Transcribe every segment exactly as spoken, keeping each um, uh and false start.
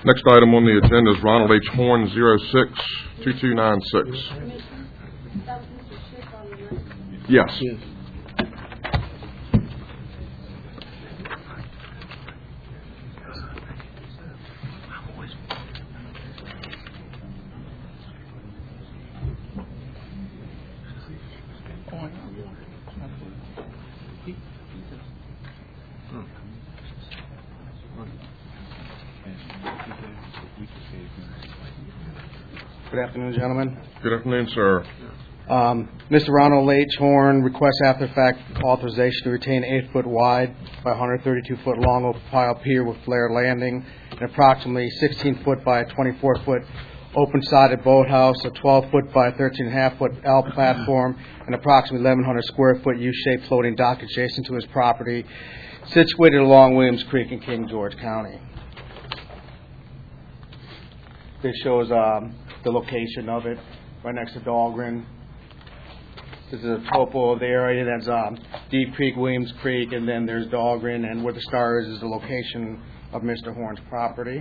Next item on the agenda is Ronald H. Horn, zero six two two nine six. Yes. Yes. Good afternoon, gentlemen. Good afternoon, sir. Um, Mister Ronald H. Horn requests after-fact authorization to retain an eight-foot wide by one hundred thirty-two foot long open pile pier with flared landing, and approximately sixteen foot by twenty-four foot open-sided boathouse, a twelve foot by thirteen and a half foot L platform, and approximately eleven hundred square foot U-shaped floating dock adjacent to his property, situated along Williams Creek in King George County. This shows um, the location of it, right next to Dahlgren. This is a topo of the area. That's um, Deep Creek, Williams Creek, and then there's Dahlgren, and where the star is is the location of Mister Horn's property.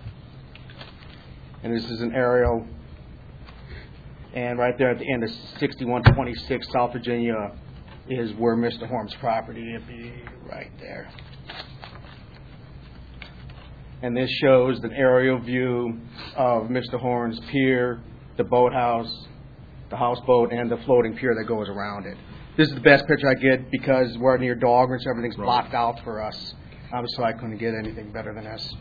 And this is an aerial. And right there at the end of sixty-one twenty-six South Virginia is where Mister Horn's property would be, right there. And this shows an aerial view of Mister Horn's pier, the boathouse, the houseboat, and the floating pier that goes around it. This is the best picture I get because we're near Dahlgren, so everything's Right. blocked out for us. Obviously, I couldn't get anything better than this.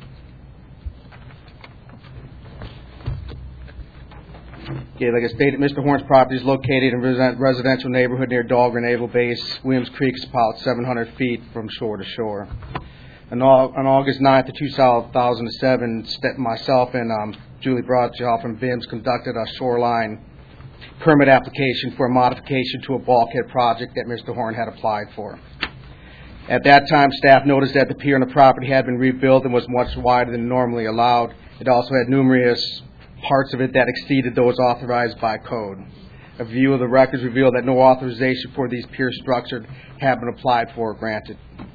Okay, like I stated, Mister Horn's property is located in a residential neighborhood near Dahlgren Naval Base. Williams Creek is about seven hundred feet from shore to shore. On, on August ninth of two thousand seven, myself and um, Julie Broadshaw from B I M S conducted a shoreline permit application for a modification to a bulkhead project that Mister Horn had applied for. At that time, staff noticed that the pier on the property had been rebuilt and was much wider than normally allowed. It also had numerous parts of it that exceeded those authorized by code. A view of the records revealed that no authorization for these pier structures had been applied for or granted.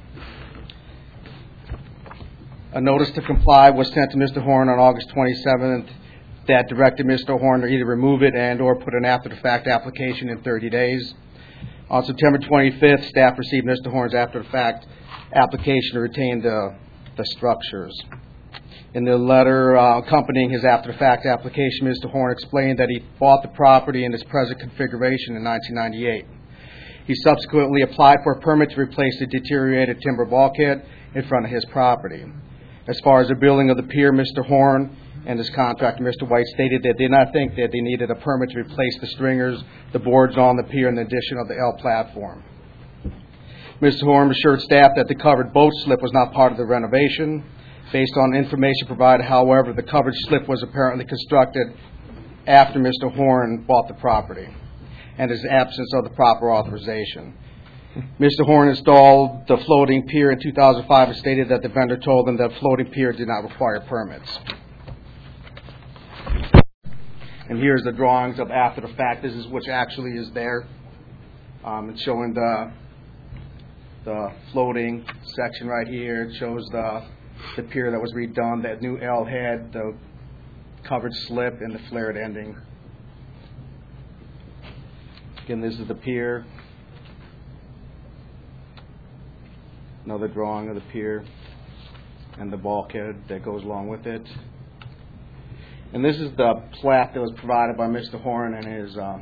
A notice to comply was sent to Mister Horn on August twenty-seventh that directed Mister Horn to either remove it and or put an after-the-fact application in thirty days. On September twenty-fifth, staff received Mister Horn's after-the-fact application to retain the, the structures. In the letter uh, accompanying his after-the-fact application, Mister Horn explained that he bought the property in its present configuration in nineteen ninety-eight. He subsequently applied for a permit to replace the deteriorated timber bulkhead in front of his property. As far as the building of the pier, Mister Horn and his contractor, Mister White, stated that they did not think that they needed a permit to replace the stringers, the boards on the pier, and the addition of the L platform. Mister Horn assured staff that the covered boat slip was not part of the renovation. Based on information provided, however, the covered slip was apparently constructed after Mister Horn bought the property and his absence of the proper authorization. Mister Horn installed the floating pier in two thousand five and stated that the vendor told them that floating pier did not require permits. And here's the drawings of after the fact. This is which actually is there. Um, it's showing the the floating section right here. It shows the the pier that was redone, that new L head, the covered slip, and the flared ending. Again, this is the pier. Another drawing of the pier and the bulkhead that goes along with it. And this is the plat that was provided by Mister Horn and his uh,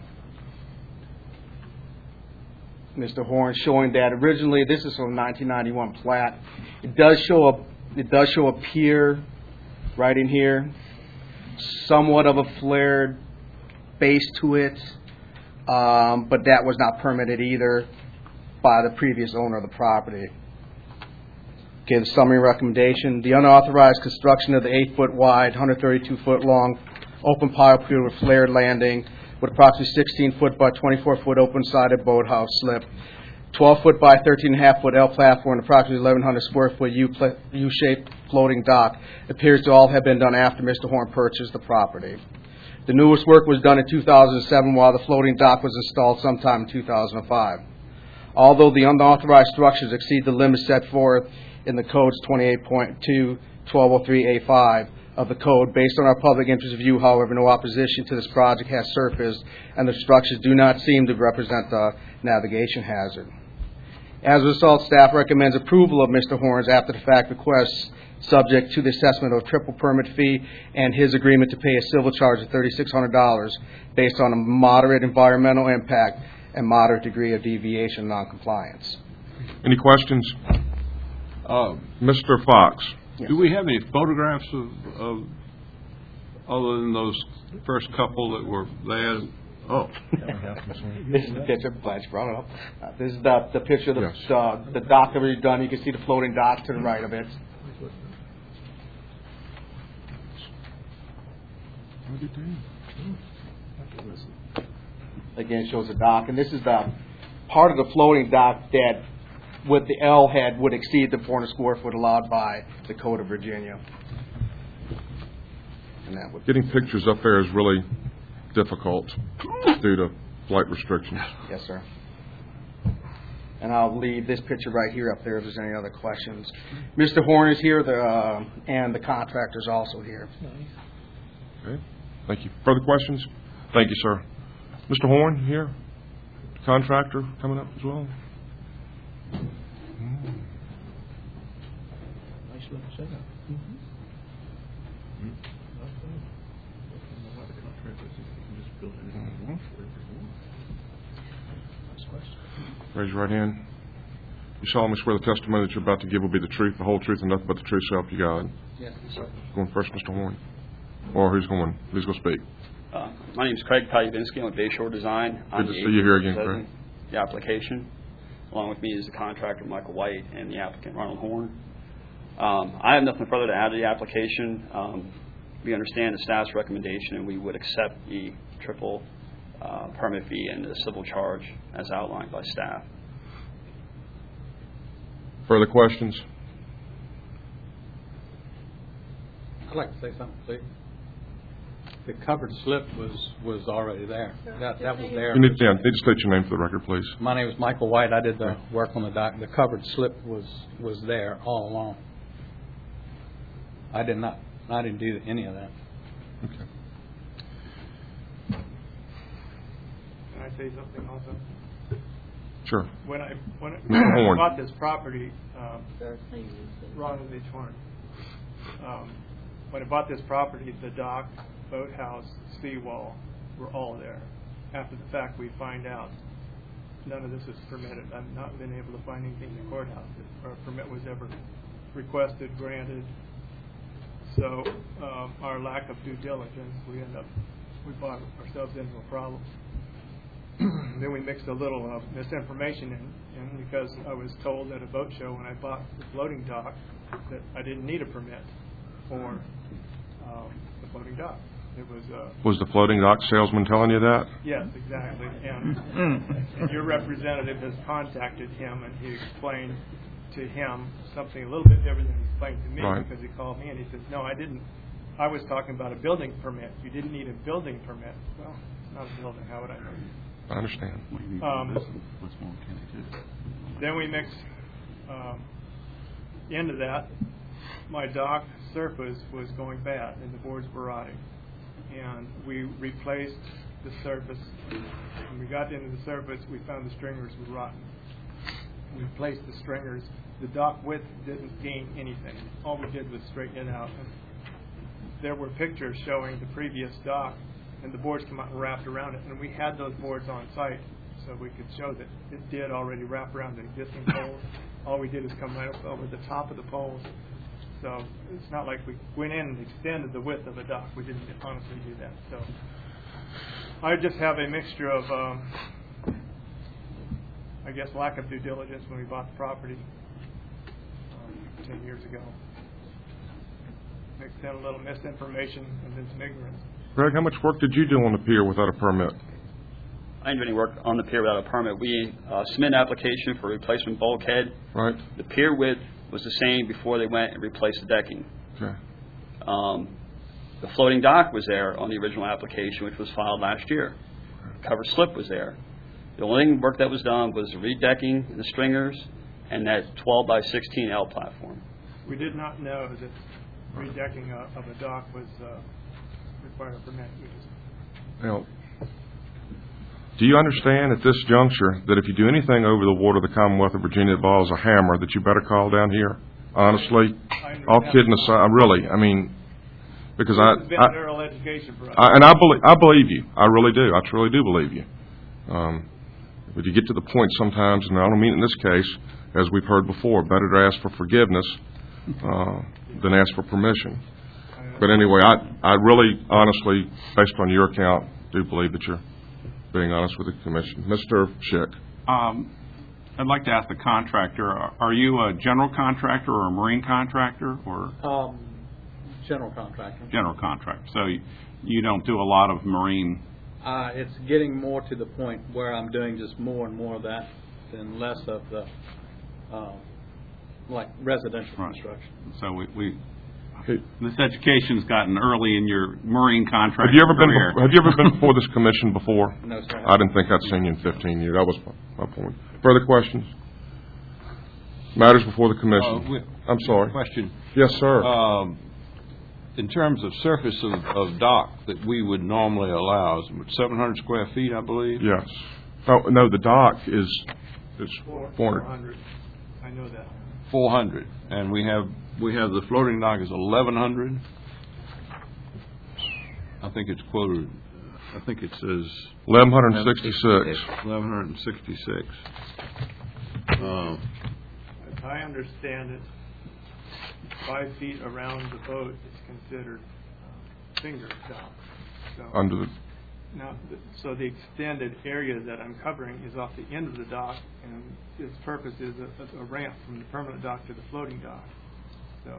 Mister Horn, showing that originally this is from nineteen ninety-one plat. It does show a it does show a pier right in here, somewhat of a flared base to it, um, but that was not permitted either by the previous owner of the property. Okay, the summary recommendation. The unauthorized construction of the eight foot wide, one hundred thirty-two foot long open pile pier with flared landing with approximately sixteen foot by twenty-four foot open-sided boathouse slip, twelve foot by thirteen and a half foot L platform, and approximately eleven hundred square foot U U-shaped floating dock appears to all have been done after Mister Horn purchased the property. The newest work was done in two thousand seven, while the floating dock was installed sometime in two thousand five. Although the unauthorized structures exceed the limits set forth in the Code's twenty-eight point two twelve oh three A five of the code. Based on our public interest review, however, no opposition to this project has surfaced, and the structures do not seem to represent a navigation hazard. As a result, staff recommends approval of Mister Horn's after-the-fact request, subject to the assessment of a triple permit fee and his agreement to pay a civil charge of three thousand six hundred dollars based on a moderate environmental impact and moderate degree of deviation noncompliance. Any questions? Uh, Mister Fox? Yes. Do we have any photographs of, of, other than those first couple that were there? Oh. This is the picture. Blanche brought it up. Uh, this is the, the picture of the, Yes. uh, the dock that we've done. You can see the floating dock to the right of it. Again, it shows the dock, and this is the part of the floating dock that, with the L head, would exceed the four hundred square foot allowed by the Code of Virginia. And that would, Getting pictures up there is really difficult due to flight restrictions. yes, sir. And I'll leave this picture right here up there if there's any other questions. Mister Horn is here, the, uh, and the contractor's also here. Okay. Thank you. Further questions? Thank you, sir. Mister Horn here? Contractor coming up as well? Nice little setup. Raise your right hand. You solemnly swear the testimony that you're about to give will be the truth, the whole truth, and nothing but the truth, so help you God. Yes, sir. Going first, Mister Horn. Or who's going? Who's going to speak? Uh, my name is Craig Palubinsky. I'm with Bayshore Design. I'm Good to the see you here agent again, presenting the application. Along with me is the contractor, Michael White, and the applicant, Ronald Horn. Um, I have nothing further to add to the application. Um, we understand the staff's recommendation, and we would accept the triple uh, permit fee and the civil charge as outlined by staff. Further questions? I'd like to say something, please. The covered slip was, was already there. That, that was there. You need, yeah, need to state your name for the record, please. My name is Michael White. I did the work on the dock. The covered slip was, was there all along. I did not, I didn't do any of that. Okay. Can I say something also? Sure. When I when I, Mister when Horn. I bought this property, um, Ronald H. Horn. Um, when I bought this property, the dock, boathouse, seawall were all there. After the fact, we find out none of this is permitted. I've not been able to find anything in the courthouse that a permit was ever requested, granted. So um, our lack of due diligence, we end up we bought ourselves into a problem. Then we mixed a little uh, misinformation in, in because I was told at a boat show when I bought the floating dock that I didn't need a permit for um, the floating dock. It was uh, Was the floating dock salesman telling you that? yes, exactly. And, and your representative has contacted him, and he explained to him something a little bit different than he explained to me, Right. because he called me and he says, "No, I didn't. I was talking about a building permit. You didn't need a building permit." Well, it's not a building. How would I know? I understand. Um, then we mixed um, into that. My dock surface was going bad, and the boards were rotting. And we replaced the surface. When we got into the surface, we found the stringers were rotten. We replaced the stringers. The dock width didn't gain anything. All we did was straighten it out. And there were pictures showing the previous dock, and the boards come out and wrapped around it. And we had those boards on site, so we could show that it did already wrap around the existing poles. All we did is come right up over the top of the poles. So it's not like we went in and extended the width of a dock. We didn't honestly do that. So I just have a mixture of, um, I guess, lack of due diligence when we bought the property um, ten years ago. Mixed in a little misinformation and then some ignorance. Greg, how much work did you do on the pier without a permit? I didn't do any work on the pier without a permit. We uh, submitted an application for replacement bulkhead. Right? The pier width was the same before they went and replaced the decking. Okay. Um, the floating dock was there on the original application, which was filed last year. Cover slip was there. The only work that was done was the redecking and the stringers and that twelve by sixteen L platform. We did not know that redecking a- of a dock was, uh, required a permit. We just Now, do you understand at this juncture that if you do anything over the water of the Commonwealth of Virginia that involves a hammer, that you better call down here? Honestly, all kidding aside, really, I mean, because I, This has been I a thorough education for us. I, and I believe, I believe you. I really do. I truly do believe you. Um, but you get to the point sometimes, and I don't mean it in this case, as we've heard before, better to ask for forgiveness uh, than ask for permission. But anyway, I, I really, honestly, based on your account, do believe that you're being honest with the commission. Mister Schick. Um, I'd like to ask the contractor, are are you a general contractor or a marine contractor or Um, general contractor. general contractor? So you- you don't do a lot of marine, Uh, it's getting more to the point where I'm doing just more and more of that and less of the, uh, like residential Right. construction. so we, we this education's gotten early in your marine contractor Have you ever been? career. bef- Have you ever been before this commission before? No, sir. I didn't think I'd seen you in fifteen years. That was my, my point. Further questions? Matters before the Uh, commission. we- I'm sorry. Question. Yes, sir. Um, in terms of surface of, of dock that we would normally allow, is seven hundred square feet, I believe? Yes. Oh no, the dock is is Four four four hundred. I know that. Four hundred, and we have, we have the floating dock is eleven hundred. I think it's quoted, I think it says eleven hundred sixty-six. eleven hundred and sixty-six. Um, As I understand it, five feet around the boat is considered uh, finger dock. So Under the now, th- so the extended area that I'm covering is off the end of the dock, and its purpose is a, a ramp from the permanent dock to the floating dock. So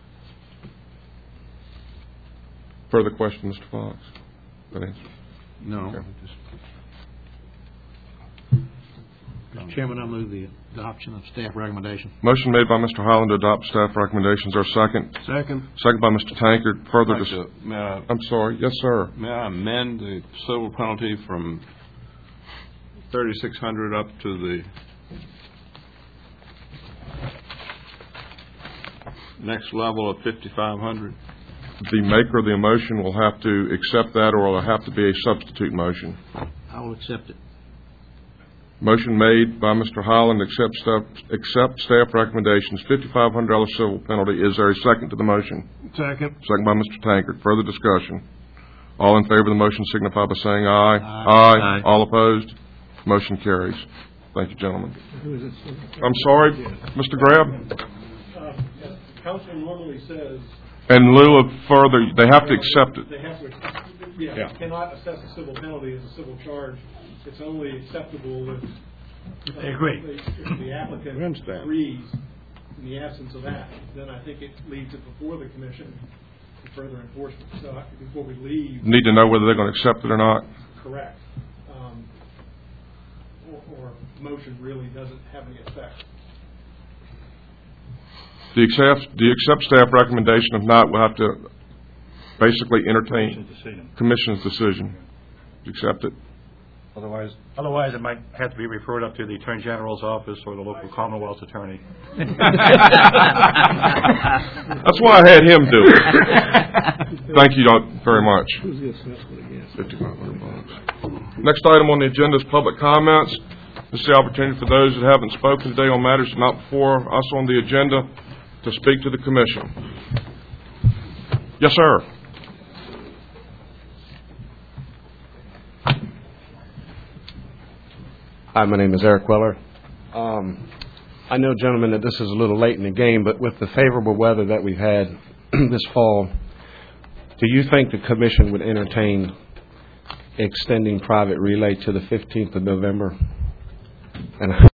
further question, Mister Fox. That answer. no, Okay. just- Mister Chairman, I move the adoption of staff recommendation. Motion made by Mister Holland to adopt staff recommendations. Our second. Second. Second by Mister Tankard. Further. I'd like Dis- to- may I- I'm sorry. Yes, sir. May I amend the civil penalty from thirty-six hundred up to the next level of fifty-five hundred? The maker of the motion will have to accept that, or it'll have to be a substitute motion. I will accept it. Motion made by Mister Holland, accept staff, accept staff recommendations, fifty-five hundred dollars civil penalty. Is there a second to the motion? Second. Second by Mister Tankard. Further discussion. All in favor of the motion signify by saying aye. Aye. Aye. All opposed? Motion carries. Thank you, gentlemen. I'm sorry, Mister Grab? Council normally says In lieu of further, they have to accept it. they have to, yeah, Yeah. they cannot assess a civil penalty as a civil charge. It's only acceptable if. uh, They agree. If the We applicant understand. agrees. In the absence of that, then I think it leaves it before the commission for further enforcement. So I- before we leave, Need to know whether they're going to accept it or not. correct. Um, Or, or motion really doesn't have any effect. Do you accept, do you accept staff recommendation? If not, we'll have to basically entertain commission's decision. Do you accept it? Otherwise, otherwise it might have to be referred up to the Attorney General's office or the local Commonwealth's attorney. That's why I had him do it. Thank you very much. fifty-five hundred bucks. Next item on the agenda is public comments. This is the opportunity for those that haven't spoken today on matters not before us on the agenda to speak to the commission. Yes, sir. Hi, my name is Eric Weller. Um, I know, gentlemen, that this is a little late in the game, but with the favorable weather that we've had this fall, do you think the commission would entertain extending private relay to the fifteenth of November? And